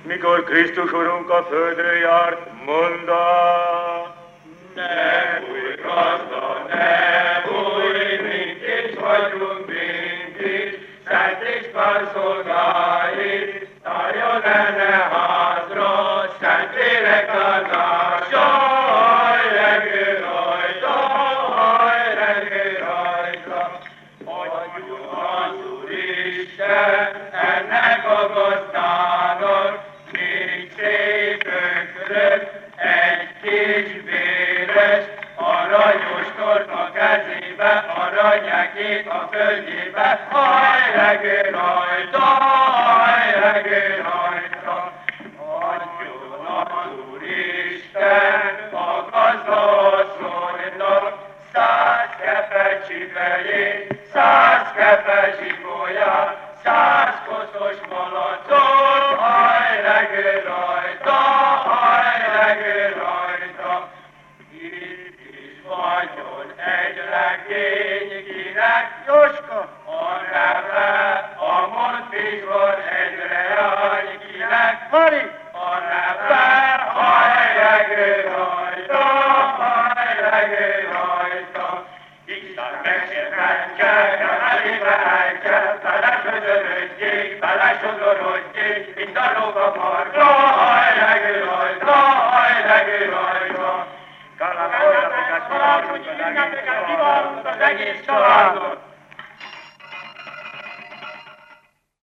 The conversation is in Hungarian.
mikor Krisztus Urunk a földön járt, mondta. Ne bújj, gazda, ne bújj, mink is vagyunk, mink is, Szent István szolgái, tárjon enne házra, Szentlélek áldása, hajlegő rajta, hajlegő rajta. Adjon az Úristen ennek a gazdának, négy szép ökröt, egy kis véres, aranyos torna kezébe, aranyekét a földjébe, hajlegő rajta, hajlegő rajta. Adjon az Úristen a gazdaasszonynak 100 kepe csipejét, 100 kepe zsigolyát, 100 koszos malacot, hajlegő rajta, hajlegő rajta. Itt is vagyon egy legény, kinek Jóska a neve, a Monfisban egy leány, kinek Mari a neve, hajlegő rajta, hajlegő rajta. Isten megsértetje, elébe ejtse, belesodorödjék, belesodorödjék, mint a lóga marga, hajlegő rajta, hajlegő rajta. Karácsonyi ünnepeket kívánunk az egész családnak!